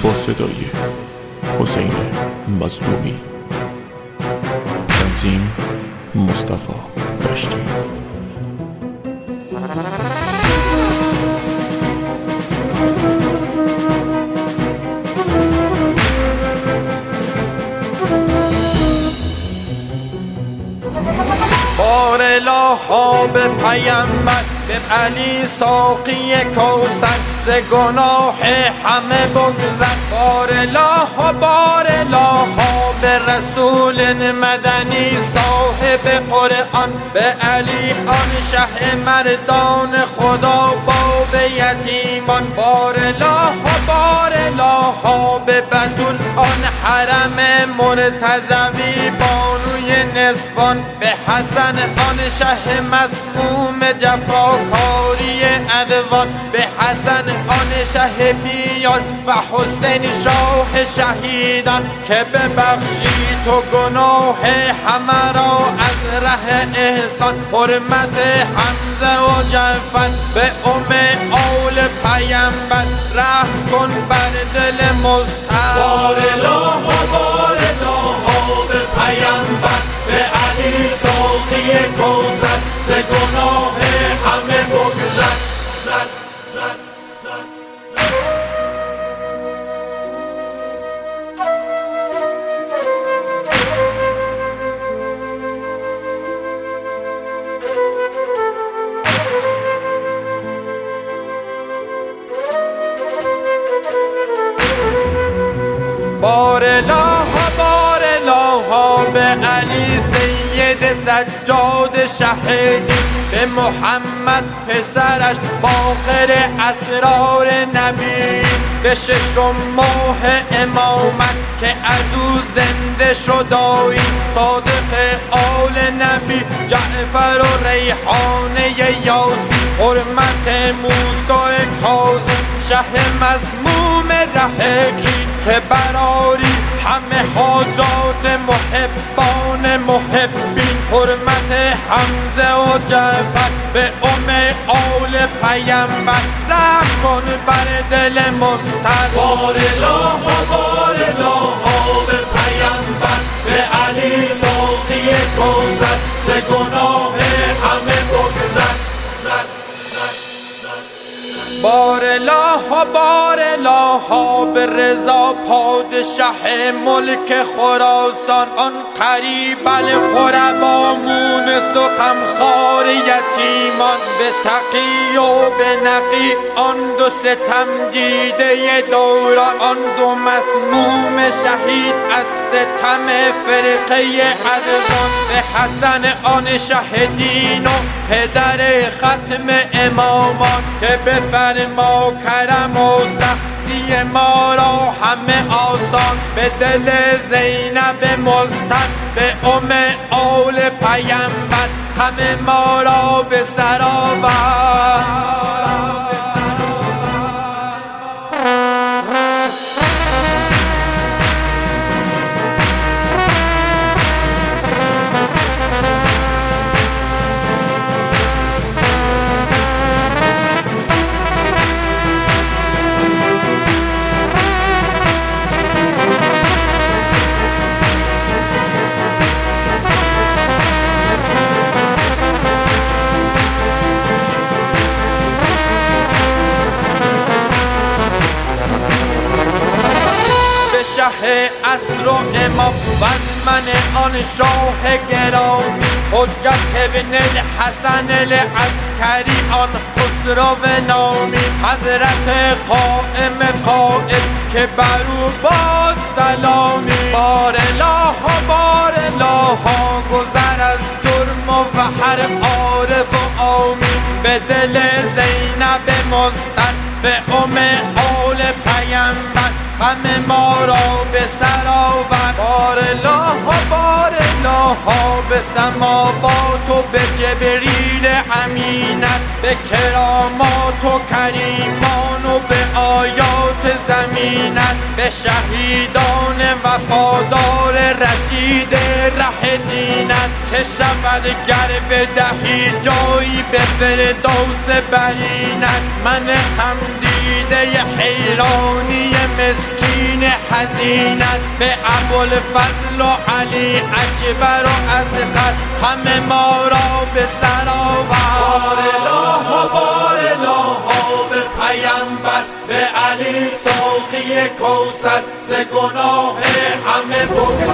با صدای حسین مظلومی. تنظیم مصطفی دشتی. بار الها به پیامبر، به علی ساقی کوثر، ز گناه همه بگذر. بار الها به رسول مدنی صاحب قرآن، به علی آن شه مردان خدا باب یتیمان. بار الها به بتول آن حرم مرتضوی بانوی نسوان، به حسن آن شه مسموم جفاکاری ادوان، به حسن آن شه بیار و حسین شاه شهیدان، که ببخشی تو گناه همه را از ره احسان. حرمت حمزه و جعفر به آل پیامبر، رحم کن بر دل مضطر. بار الها به پیامبر، به علی ساقی کوثر، ز گناه همه بگذر. بار الها به علی سید سجاد شهیدی، به محمد پسرش فاخر اسرار نبی، به ششم ماه امامت که از او زنده شدایی، صادق آل نبی جعفر و ریحانه یاسی، حرمت موسی کاظم شه مسموم رهکی، که براری همه حاجات محبان محبین. حرمت حمزه و جعفر به آل پیامبر، رحم کن بر دل مضطر. بار الها به پیامبر، به علی ساقی کوثر، ز گناه همه بگذر. بار الها به رضا پادشه ملک خراسان، آن قریب القربا مونس و غمخوار یتیمان، به تقی و به نقی آن دو ستم دیده دوران، آن دو مسموم شهید از ستم فرقه ادوان، به حسن آن شه دین و پدر ختم امامان، که بفرما کرم و سختی ما را همه آسان. به دل زینب مستن، به آل پیامبر، همه ما را به سر آورد. شه عصر و امام و از من آن شاه گرامی، حجت ابن الحسن العسکری آن خسرو نامی، حضرت قائم قائد که برو باد سلامی. بار الها گذر از جرم و هر عارف و عامی، به دل زینب مستر، به آل پیامبر، همه ما را به سر آورد. بار الها به سماوات و به جبریل امینت، به کرامات و کریمان و به آیات زمینت، به شهیدان وفادار رشید ره دینت. چه شود گر بدهی جایی به فردوس برینت، من هم دیده حیرانی مسکین حزینت به ابوالفضل و علی اکبر و اصغر همه ما را به سر آورد. بارلا آب پیامبر به علی ساقی کوثر ز گناه همه بگذر.